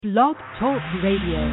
Blog Talk Radio.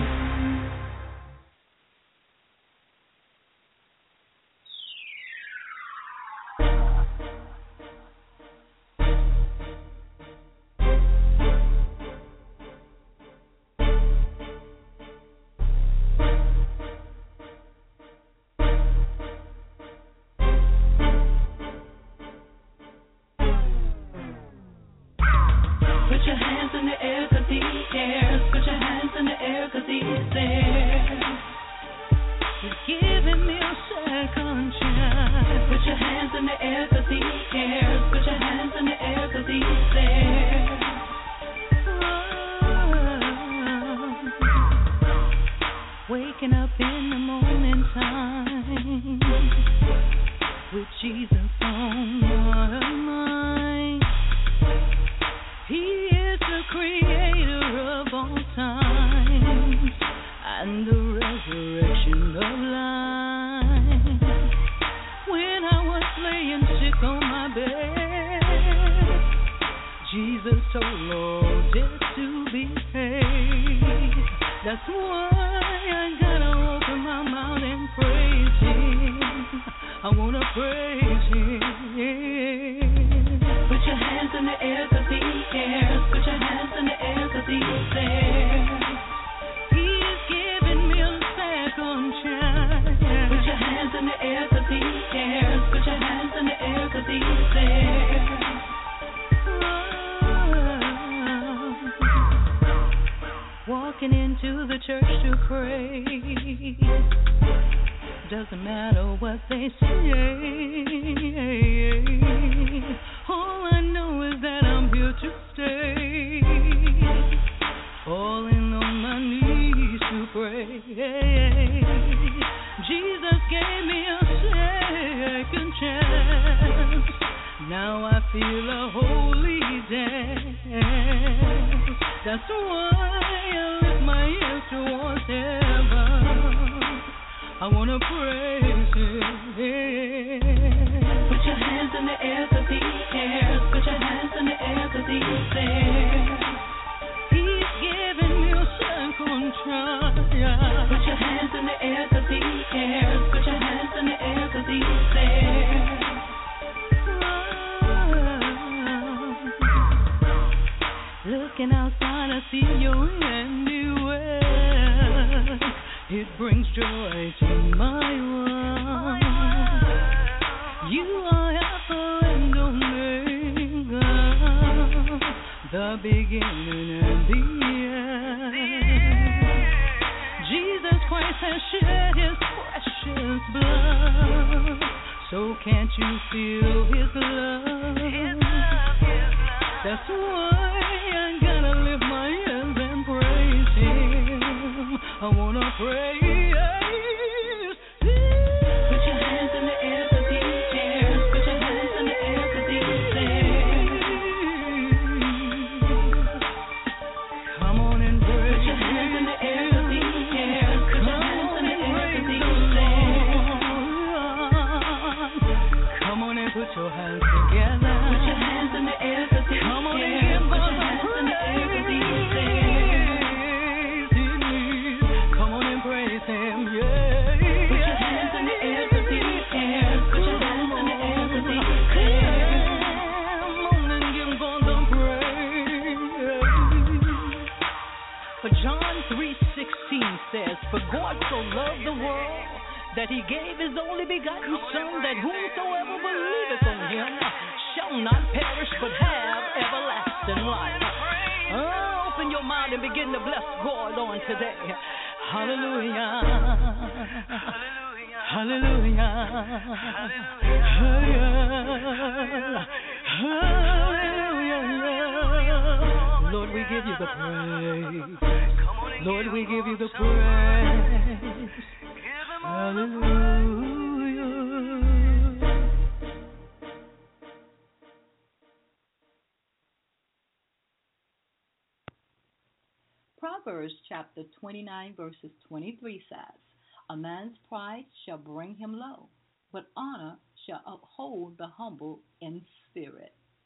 Proverbs chapter 29 verses 23 says, "A man's pride shall bring him low, but honor shall uphold the humble in spirit."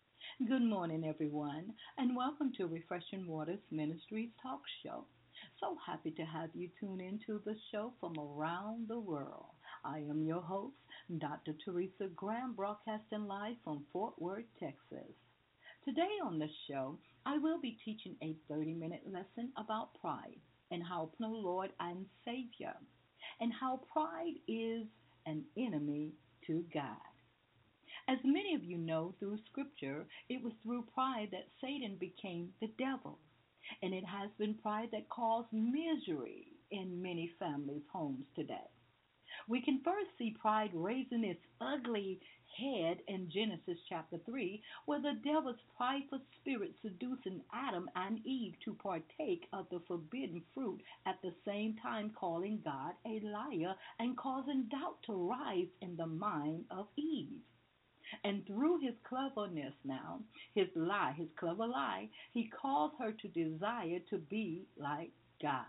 Good morning, everyone, and welcome to Refreshing Waters Ministries Talk Show. So happy to have you tune into the show from around the world. I am your host, Dr. Teresa Graham, broadcasting live from Fort Worth, Texas. Today on the show, I will be teaching a 30-minute lesson about pride and how the Lord and Savior, and how pride is an enemy to God. As many of you know through Scripture, it was through pride that Satan became the devil. And it has been pride that caused misery in many families' homes today. We can first see pride raising its ugly head in Genesis chapter 3, where the devil's prideful spirit seducing Adam and Eve to partake of the forbidden fruit, at the same time calling God a liar and causing doubt to rise in the mind of Eve. And through his cleverness now, his clever lie, he caused her to desire to be like God.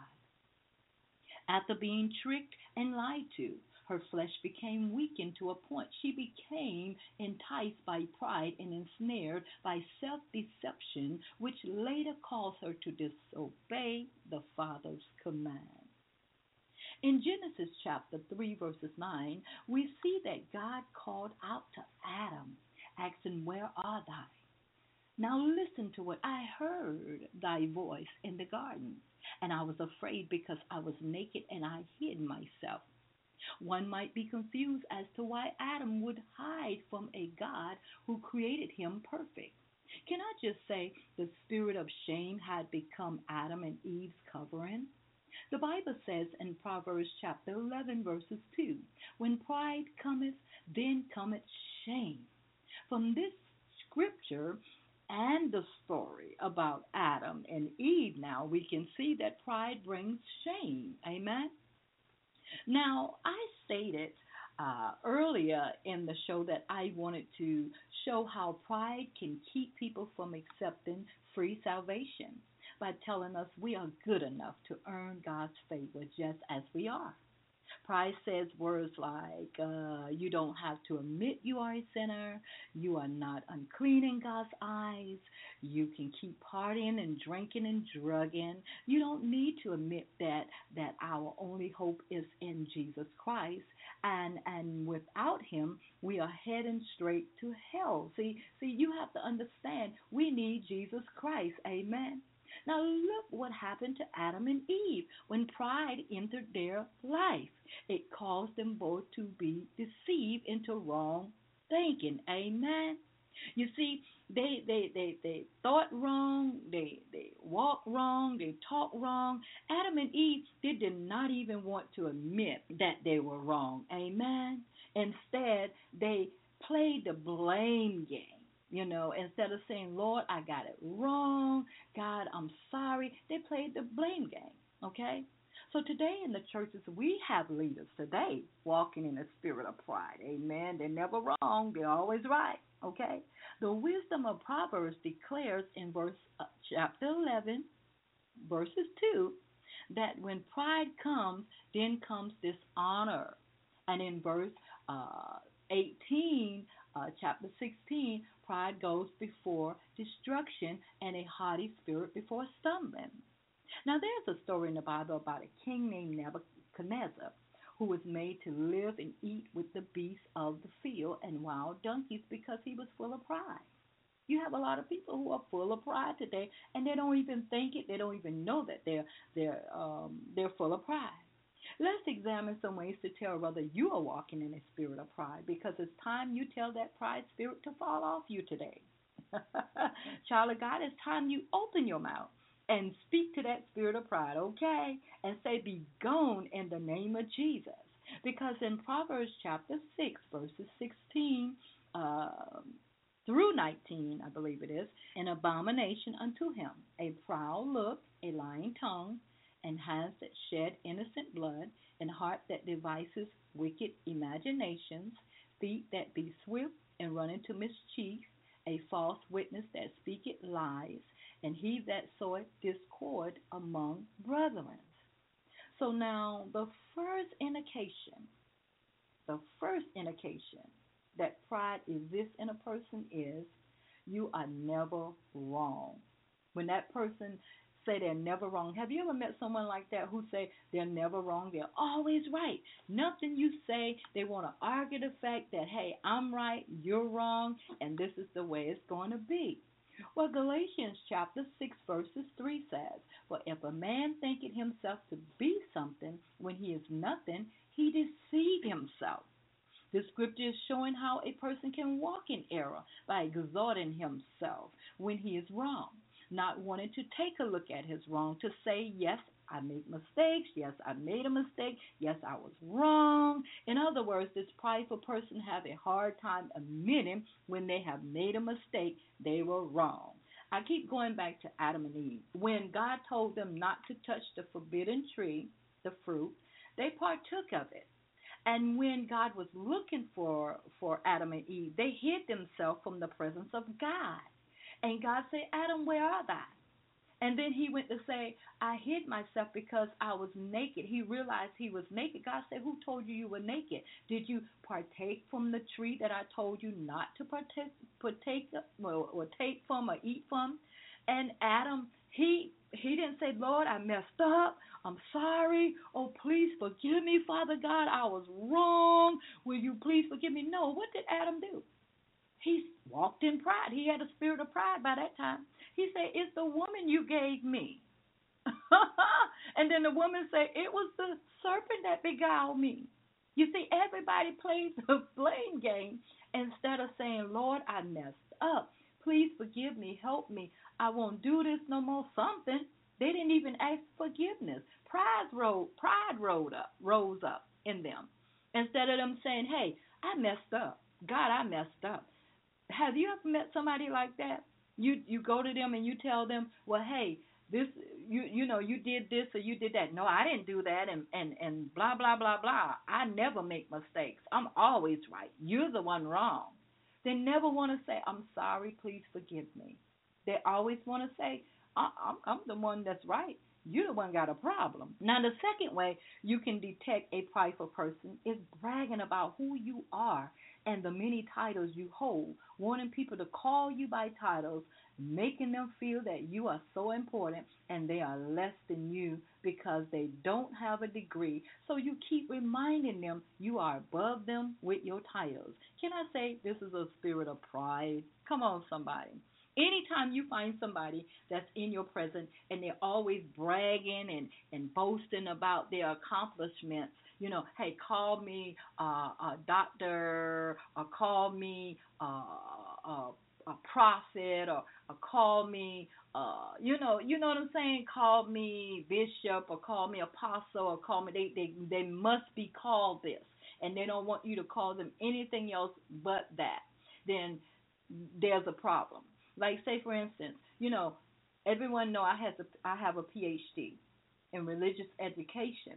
After being tricked and lied to, her flesh became weakened to a point she became enticed by pride and ensnared by self-deception, which later caused her to disobey the Father's command. In Genesis chapter 3, verses 9, we see that God called out to Adam, asking, "Where art thou?" Now listen to what I heard thy voice in the garden, and I was afraid because I was naked and I hid myself. One might be confused as to why Adam would hide from a God who created him perfect. Can I just say the spirit of shame had become Adam and Eve's covering? The Bible says in Proverbs chapter 11, verses 2, when pride cometh, then cometh shame. From this scripture and the story about Adam and Eve now, we can see that pride brings shame. Amen? Now, I stated earlier in the show that I wanted to show how pride can keep people from accepting free salvation by telling us we are good enough to earn God's favor just as we are. Pride says words like, you don't have to admit you are a sinner, you are not unclean in God's eyes, you can keep partying and drinking and drugging. You don't need to admit that our only hope is in Jesus Christ, and without him, we are heading straight to hell. See, you have to understand, we need Jesus Christ. Amen. Now look what happened to Adam and Eve when pride entered their life. It caused them both to be deceived into wrong thinking. Amen. You see, they thought wrong, they walked wrong, they talked wrong. Adam and Eve, they did not even want to admit that they were wrong. Amen. Instead, they played the blame game. You know, instead of saying, "Lord, I got it wrong. God, I'm sorry," they played the blame game, okay? So today in the churches, we have leaders today walking in a spirit of pride. Amen. They're never wrong. They're always right, okay? The wisdom of Proverbs declares in chapter 11, verses 2, that when pride comes, then comes dishonor. And in verse 18, chapter 16, pride goes before destruction and a haughty spirit before stumbling. Now, there's a story in the Bible about a king named Nebuchadnezzar who was made to live and eat with the beasts of the field and wild donkeys because he was full of pride. You have a lot of people who are full of pride today, and they don't even think it. They don't even know that they're full of pride. Let's examine some ways to tell whether you are walking in a spirit of pride, because it's time you tell that pride spirit to fall off you today. Child of God, it's time you open your mouth and speak to that spirit of pride, okay? And say, "Be gone in the name of Jesus." Because in Proverbs chapter 6, verses 16 through 19, I believe it is, "An abomination unto him, a proud look, a lying tongue, and hands that shed innocent blood, and heart that devises wicked imaginations, feet that be swift and run into mischief, a false witness that speaketh lies, and he that soweth discord among brethren." So now the first indication that pride exists in a person is You are never wrong. When that person say they're never wrong, have you ever met someone like that who say they're never wrong? They're always right. Nothing you say, they want to argue the fact that, hey, I'm right, you're wrong, and this is the way it's going to be. Well, Galatians chapter 6, verses 3 says, for if a man thinketh himself to be something when he is nothing, he deceive himself. The scripture is showing how a person can walk in error by exhorting himself when he is wrong, not wanting to take a look at his wrong, to say, yes, I make mistakes. Yes, I made a mistake. Yes, I was wrong. In other words, this prideful person have a hard time admitting when they have made a mistake, they were wrong. I keep going back to Adam and Eve. When God told them not to touch the forbidden tree, the fruit, they partook of it. And when God was looking for Adam and Eve, they hid themselves from the presence of God. And God said, Adam, where are thou? And then he went to say, I hid myself because I was naked. He realized he was naked. God said, who told you you were naked? Did you partake from the tree that I told you not to partake or take from or eat from? And Adam, he didn't say, Lord, I messed up. I'm sorry. Oh, please forgive me, Father God. I was wrong. Will you please forgive me? No, what did Adam do? He walked in pride. He had a spirit of pride by that time. He said, it's the woman you gave me. And then the woman said, it was the serpent that beguiled me. You see, everybody plays the blame game instead of saying, Lord, I messed up. Please forgive me. Help me. I won't do this no more. Something. They didn't even ask forgiveness. Pride rose up in them. Instead of them saying, hey, I messed up. God, I messed up. Have you ever met somebody like that? You go to them and you tell them, well, hey, this you did this or you did that. No, I didn't do that, and blah blah blah blah. I never make mistakes. I'm always right. You're the one wrong. They never want to say, I'm sorry, please forgive me. They always want to say, I'm the one that's right. You're the one got a problem. Now, the second way you can detect a prideful person is bragging about who you are and the many titles you hold, wanting people to call you by titles, making them feel that you are so important and they are less than you because they don't have a degree. So you keep reminding them you are above them with your titles. Can I say this is a spirit of pride? Come on, somebody. Anytime you find somebody that's in your presence and they're always bragging and boasting about their accomplishments, hey, call me doctor, or call me a prophet, or call me, you know what I'm saying? Call me bishop, or call me apostle, or call me. They must be called this, and they don't want you to call them anything else but that. Then there's a problem. Like, say, for instance, everyone know I have a PhD in religious education.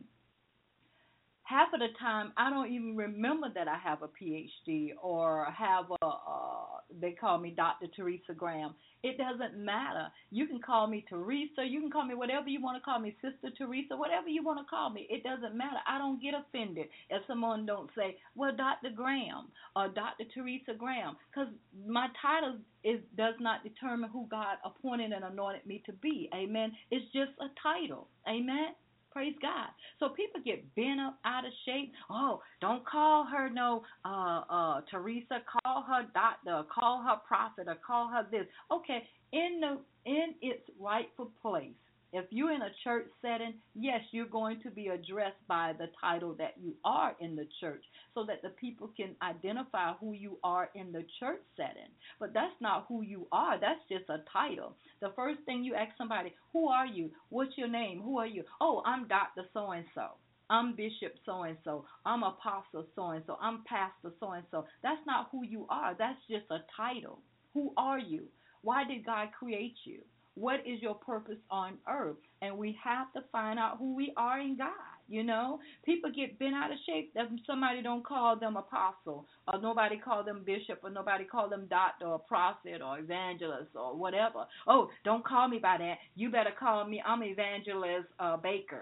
Half of the time, I don't even remember that I have a PhD or have they call me Dr. Teresa Graham. It doesn't matter. You can call me Teresa. You can call me whatever you want to call me, Sister Teresa, whatever you want to call me. It doesn't matter. I don't get offended if someone don't say, well, Dr. Graham or Dr. Teresa Graham, because my title does not determine who God appointed and anointed me to be. Amen. It's just a title. Amen. Praise God. So people get bent up out of shape. Oh, don't call her no Teresa. Call her doctor. Call her prophet. Or call her this. Okay, in its rightful place. If you're in a church setting, yes, you're going to be addressed by the title that you are in the church, so that the people can identify who you are in the church setting. But that's not who you are. That's just a title. The first thing you ask somebody, who are you? What's your name? Who are you? Oh, I'm Dr. So-and-so. I'm Bishop so-and-so. I'm Apostle so-and-so. I'm Pastor so-and-so. That's not who you are. That's just a title. Who are you? Why did God create you? What is your purpose on earth? And we have to find out who we are in God. People get bent out of shape if somebody don't call them apostle, or nobody call them bishop, or nobody call them doctor or prophet or evangelist or whatever. Oh, don't call me by that. You better call me. I'm Evangelist Baker.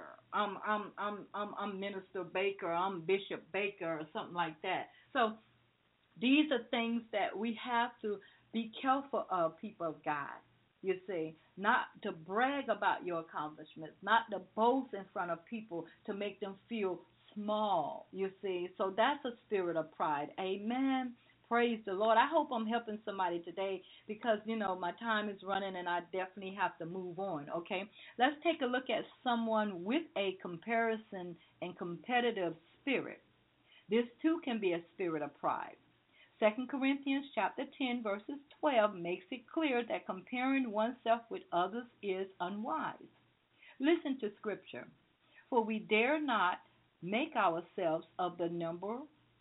I'm Minister Baker. I'm Bishop Baker, or something like that. So these are things that we have to Be careful of people of God. You see, not to brag about your accomplishments, not to boast in front of people to make them feel small. You see, so that's a spirit of pride. Amen. Praise the Lord. I hope I'm helping somebody today because, my time is running and I definitely have to move on, okay? Let's take a look at someone with a comparison and competitive spirit. This too can be a spirit of pride. 2 Corinthians chapter 10 verses 12 makes it clear that comparing oneself with others is unwise. Listen to scripture. For we dare not make ourselves of the number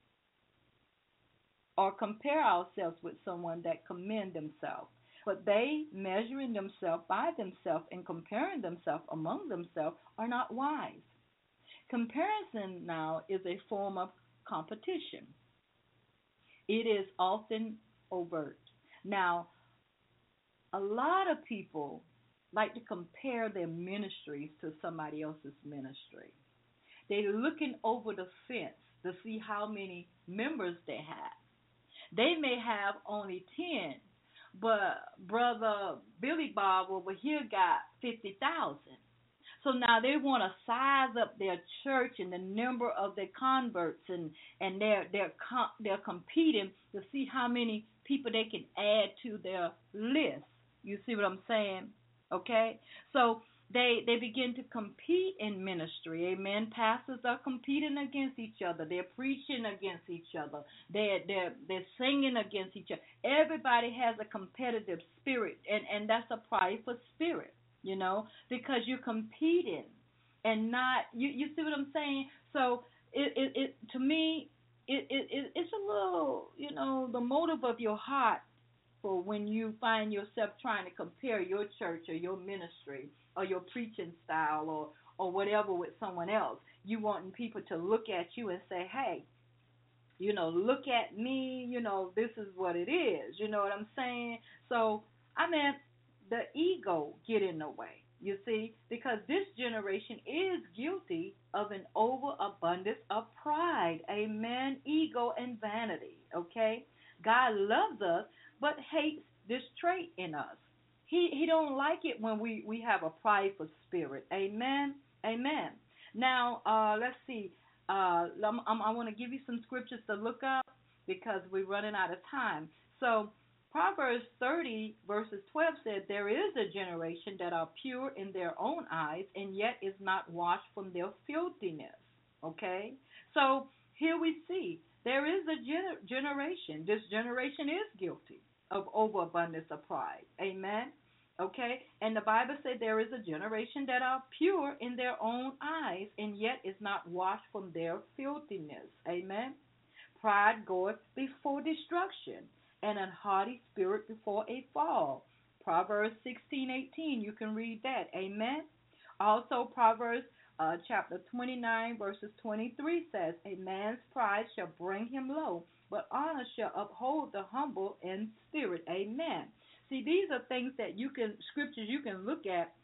or compare ourselves with someone that commend themselves. But they, measuring themselves by themselves and comparing themselves among themselves, are not wise. Comparison now is a form of competition. It is often overt. Now, a lot of people like to compare their ministries to somebody else's ministry. They're looking over the fence to see how many members they have. They may have only 10, but Brother Billy Bob over here got 50,000. So now they want to size up their church and the number of their converts, and they're competing to see how many people they can add to their list. You see what I'm saying? Okay? So they begin to compete in ministry. Amen. Pastors are competing against each other. They're preaching against each other. They're singing against each other. Everybody has a competitive spirit, and that's a prideful spirit. Because you're competing and not, you see what I'm saying? So it to me, it's a little, the motive of your heart for when you find yourself trying to compare your church or your ministry or your preaching style or whatever with someone else. You wanting people to look at you and say, hey, look at me, this is what it is. You know what I'm saying? So, the ego get in the way, you see, because this generation is guilty of an overabundance of pride, amen, ego and vanity, okay? God loves us, but hates this trait in us. He don't like it when we have a prideful spirit, amen, amen. Now, let's see, I want to give you some scriptures to look up because we're running out of time. So, Proverbs 30 verses 12 said, there is a generation that are pure in their own eyes and yet is not washed from their filthiness. Okay? So here we see there is a generation. This generation is guilty of overabundance of pride. Amen? Okay? And the Bible said there is a generation that are pure in their own eyes and yet is not washed from their filthiness. Amen? Pride goeth before destruction, and an haughty spirit before a fall. Proverbs 16:18, you can read that. Amen. Also, Proverbs chapter 29, verses 23 says, a man's pride shall bring him low, but honor shall uphold the humble in spirit. Amen. See, these are things that scriptures you can look at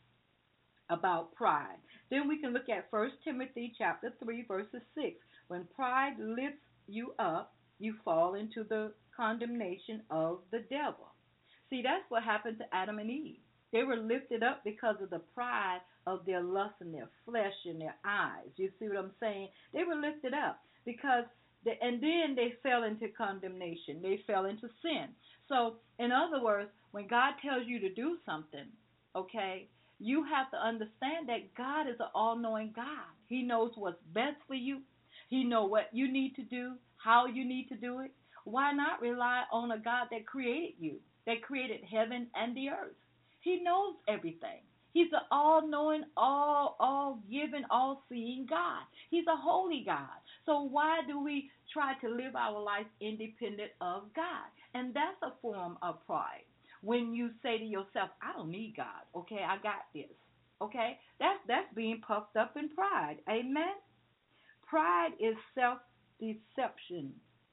about pride. Then we can look at 1 Timothy chapter 3, verses 6. When pride lifts you up, you fall into the condemnation of the devil. See, that's what happened to Adam and Eve. They were lifted up because of the pride of their lust and their flesh and their eyes. You see what I'm saying? They were lifted up because, and then they fell into condemnation. They fell into sin. So, in other words, when God tells you to do something, okay, you have to understand that God is an all-knowing God. He knows what's best for you. He knows what you need to do, how you need to do it. Why not rely on a God that created you, that created heaven and the earth? He knows everything. He's an all-knowing, all-giving, all-seeing God. He's a holy God. So why do we try to live our life independent of God? And that's a form of pride. When you say to yourself, I don't need God, okay, I got this, okay? That's being puffed up in pride. Amen? Pride is self-deception.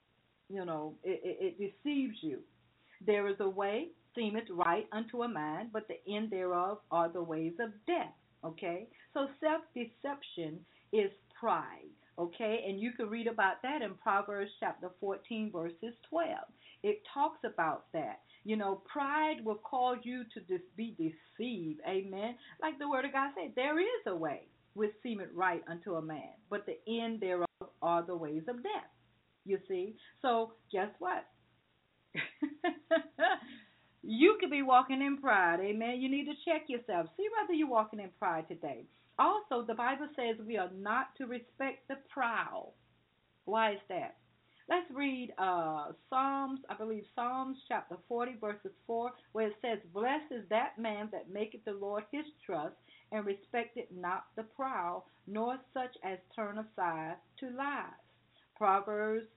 It deceives you. There is a way, seemeth right unto a man, but the end thereof are the ways of death. Okay? So self-deception is pride. Okay, and you can read about that in Proverbs chapter 14, verses 12. It talks about that. Pride will cause you to be deceived. Amen. Like the word of God said, there is a way which seemeth right unto a man, but the end thereof are the ways of death. You see? So guess what? You could be walking in pride. Amen. You need to check yourself. See whether you're walking in pride today. Also, the Bible says we are not to respect the proud. Why is that? Let's read Psalms, I believe Psalms chapter 40, verses 4, where it says, Blessed is that man that maketh the Lord his trust, and respecteth not the proud, nor such as turn aside to lies. Proverbs,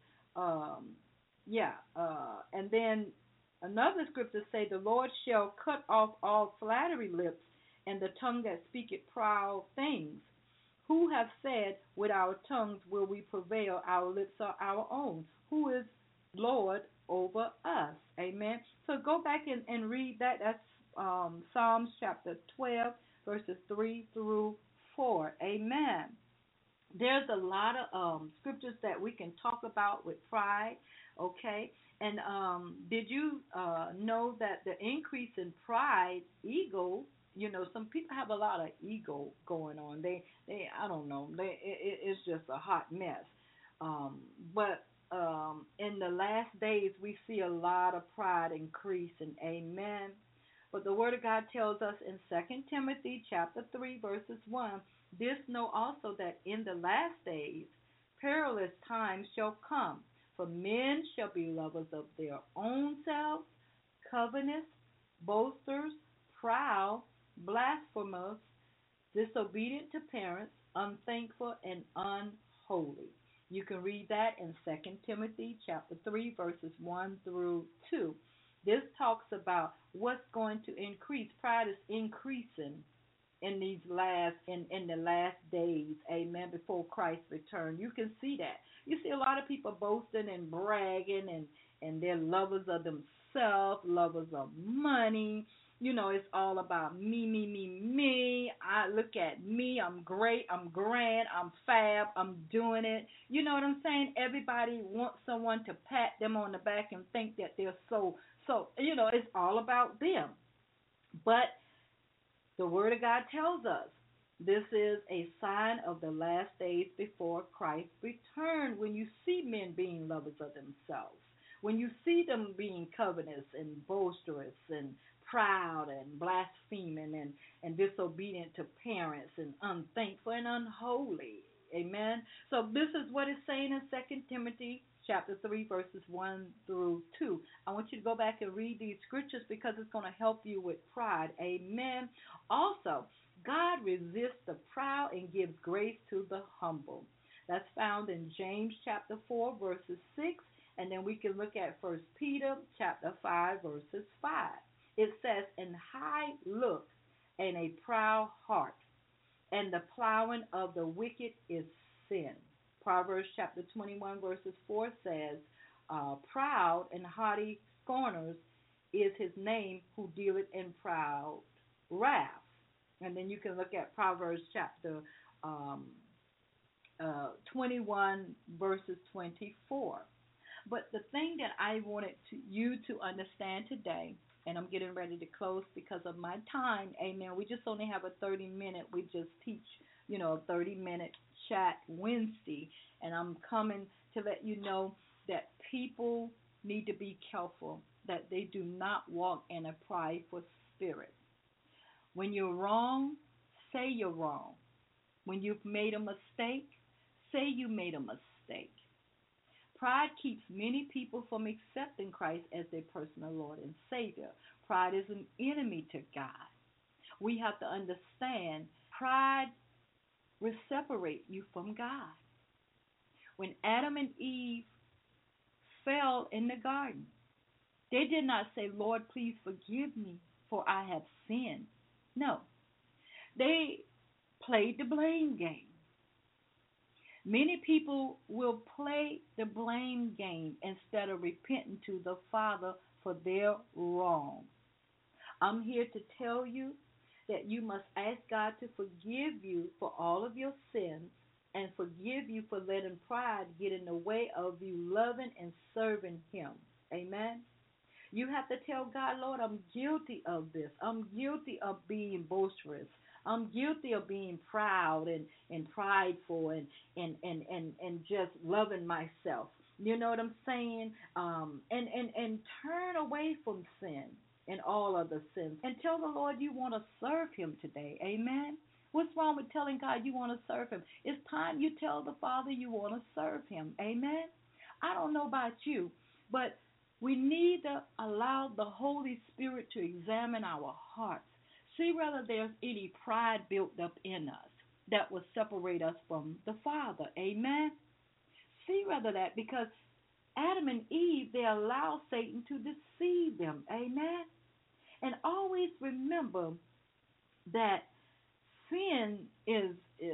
and then another scripture say, The Lord shall cut off all flattery lips, and the tongue that speaketh proud things. Who have said, with our tongues will we prevail, our lips are our own? Who is Lord over us? Amen. So go back and read that. That's Psalms chapter 12, verses 3 through 4. Amen. There's a lot of scriptures that we can talk about with pride, okay? And did you know that the increase in pride, ego, some people have a lot of ego going on. I don't know. It's just a hot mess. But in the last days, we see a lot of pride increasing. Amen. But the Word of God tells us in 2 Timothy chapter 3, verses 1, this know also that in the last days perilous times shall come, for men shall be lovers of their own selves, covetous, boasters, proud, blasphemous, disobedient to parents, unthankful, and unholy. You can read that in 2 Timothy chapter 3, verses 1 through 2. This talks about what's going to increase. Pride is increasing in the last days, amen, before Christ's return. You can see that. You see a lot of people boasting and bragging, and they're lovers of themselves, lovers of money. It's all about me, me, me, me. I look at me. I'm great. I'm grand. I'm fab. I'm doing it. You know what I'm saying? Everybody wants someone to pat them on the back and think that they're so, it's all about them. But the Word of God tells us this is a sign of the last days before Christ's return, when you see men being lovers of themselves, when you see them being covetous and boisterous and proud and blaspheming and disobedient to parents and unthankful and unholy. Amen. So this is what it's saying in 2 Timothy chapter 3, verses 1 through 2. I want you to go back and read these scriptures because it's going to help you with pride. Amen. Also, God resists the proud and gives grace to the humble. That's found in James chapter 4, verses 6. And then we can look at 1 Peter chapter 5, verses 5. It says, "In high look and a proud heart, and the plowing of the wicked is sin." Proverbs chapter 21, verses 4 says, "Proud and haughty scorners is his name who dealeth in proud wrath." And then you can look at Proverbs chapter 21, verses 24. But the thing that I wanted you to understand today, and I'm getting ready to close because of my time, amen. We just only have a 30-minute. We just teach, a 30-minute chat Wednesday. And I'm coming to let you know that people need to be careful that they do not walk in a prideful spirit. When you're wrong, say you're wrong. When you've made a mistake, say you made a mistake. Pride keeps many people from accepting Christ as their personal Lord and Savior. Pride is an enemy to God. We have to understand pride will separate you from God. When Adam and Eve fell in the garden, they did not say, "Lord, please forgive me, for I have sinned." No. They played the blame game. Many people will play the blame game instead of repenting to the Father for their wrong. I'm here to tell you that you must ask God to forgive you for all of your sins and forgive you for letting pride get in the way of you loving and serving him. Amen. You have to tell God, Lord, I'm guilty of this. I'm guilty of being boisterous. I'm guilty of being proud and prideful and just loving myself. You know what I'm saying? And turn away from sin and all other sins. And tell the Lord you want to serve him today. Amen. What's wrong with telling God you want to serve him? It's time you tell the Father you want to serve him. Amen. I don't know about you, but we need to allow the Holy Spirit to examine our hearts. See whether there's any pride built up in us that will separate us from the Father. Amen. See whether that, because Adam and Eve, they allowed Satan to deceive them. Amen. And always remember that sin is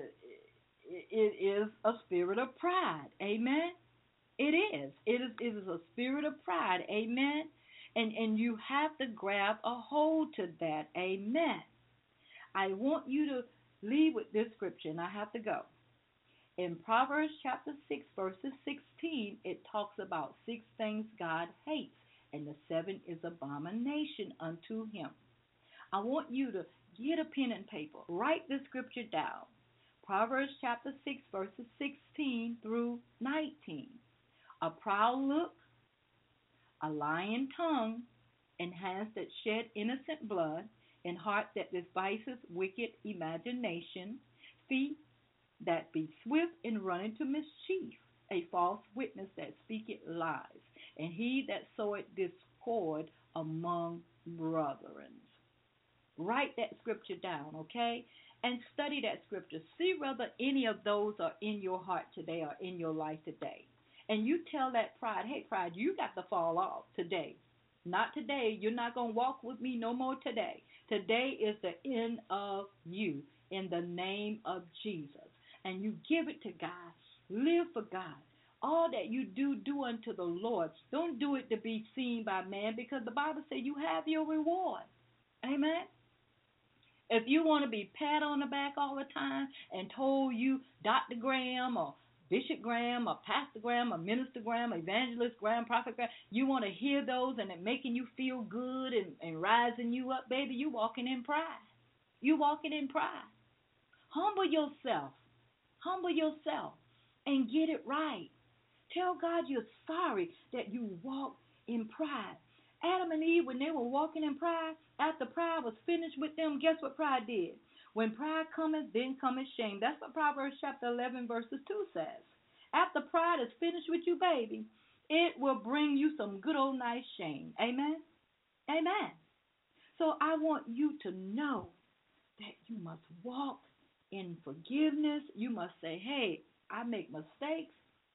a spirit of pride. Amen. It is. It is a spirit of pride. Amen. And you have to grab a hold to that. Amen. I want you to leave with this scripture, and I have to go. In Proverbs chapter 6, verses 16, it talks about 6 things God hates, and the 7 is abomination unto him. I want you to get a pen and paper. Write the scripture down. Proverbs chapter 6, verses 16 through 19. A proud look, a lying tongue, and hands that shed innocent blood, and heart that devises wicked imagination, feet that be swift in running to mischief, a false witness that speaketh lies, and he that soweth discord among brethren. Write that scripture down, okay? And study that scripture. See whether any of those are in your heart today or in your life today. And you tell that pride, hey, pride, you got to fall off today. Not today. You're not going to walk with me no more today. Today is the end of you in the name of Jesus. And you give it to God. Live for God. All that you do, do unto the Lord. Don't do it to be seen by man, because the Bible says you have your reward. Amen. If you want to be pat on the back all the time and told you Dr. Graham or Bishop Graham or Pastor Graham or Minister Graham, Evangelist Graham, Prophet Graham, you want to hear those and it making you feel good and rising you up, baby, you walking in pride. You walking in pride. Humble yourself. Humble yourself and get it right. Tell God you're sorry that you walk in pride. Adam and Eve, when they were walking in pride, after pride was finished with them, guess what pride did? When pride cometh, then cometh shame. That's what Proverbs chapter 11, verses 2 says. After pride is finished with you, baby, it will bring you some good old nice shame. Amen? Amen. So I want you to know that you must walk in forgiveness. You must say, hey, I make mistakes.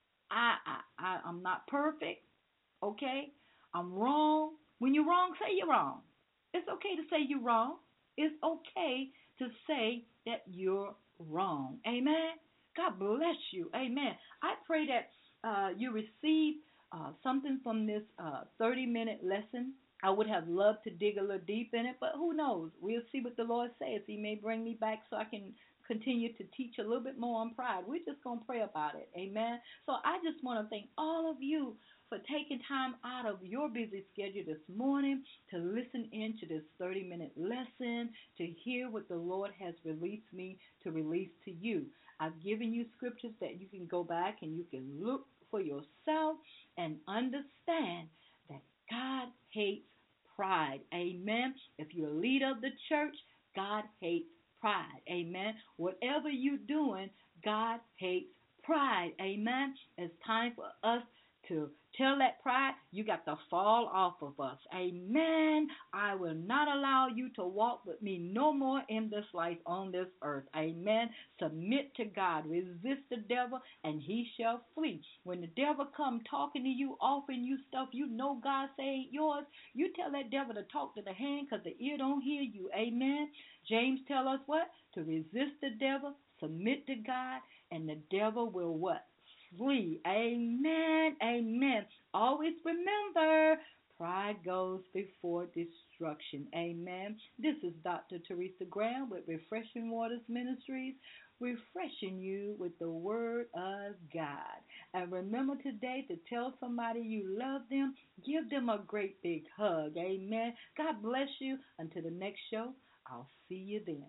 I'm not perfect. Okay? I'm wrong. When you're wrong, say you're wrong. It's okay to say you're wrong. It's okay to say that you're wrong. Amen. God bless you. Amen. I pray that you receive something from this 30-minute lesson. I would have loved to dig a little deep in it, but who knows? We'll see what the Lord says. He may bring me back so I can continue to teach a little bit more on pride. We're just going to pray about it. Amen. So I just want to thank all of you for taking time out of your busy schedule this morning to listen in to this 30-minute lesson, to hear what the Lord has released me to release to you. I've given you scriptures that you can go back and you can look for yourself and understand that God hates pride. Amen. If you're a leader of the church, God hates pride. Amen. Whatever you're doing, God hates pride. Amen. It's time for us to tell that pride, you got to fall off of us. Amen. I will not allow you to walk with me no more in this life on this earth. Amen. Submit to God. Resist the devil and he shall flee. When the devil come talking to you, offering you stuff you know God say ain't yours, you tell that devil to talk to the hand because the ear don't hear you. Amen. James tell us what? To resist the devil, submit to God, and the devil will what? Flee. Amen. Amen. Always remember, pride goes before destruction. Amen. This is Dr. Teresa Graham with Refreshing Waters Ministries. refreshing you with the Word of God. And remember today to tell somebody you love them. Give them a great big hug. Amen. God bless you. Until the next show, I'll see you then.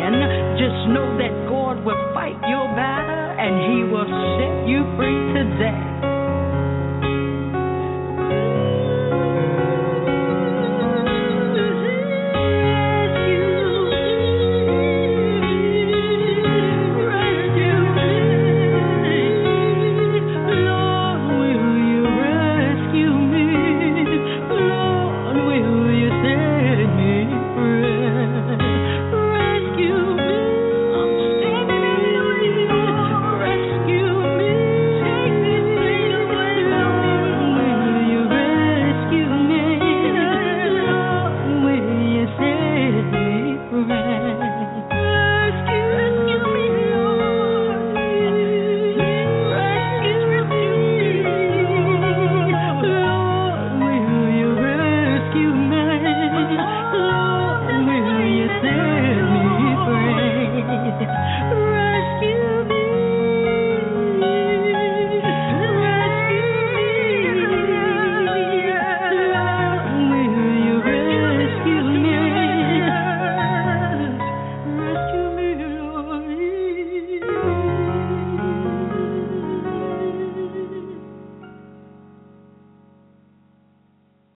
Just know that God will fight your battle and He will set you free today.